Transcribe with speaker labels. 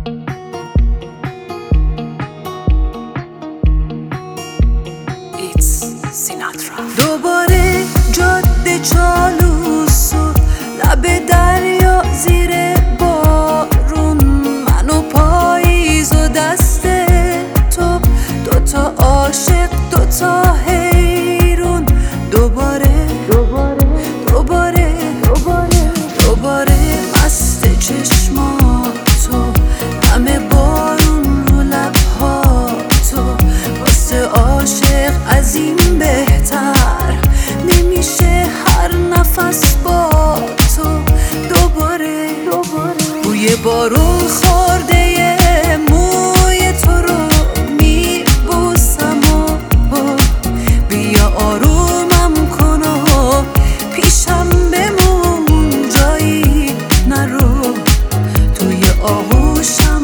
Speaker 1: دوباره جاده چالوس و لب دریا زیر بارون، من و پاییز و دست تو، دوتا عاشق دوتا حیرون. دوباره مست چشماتو، همه بارون رو لبهاتو. واسه عاشق از این بهتر نمیشه هر نفس با تو. دوباره بوی بارون خورده موی تو رو میبوسم و بیا آرومم کن و پیشم بمون، جایی نرو توی آغوشم.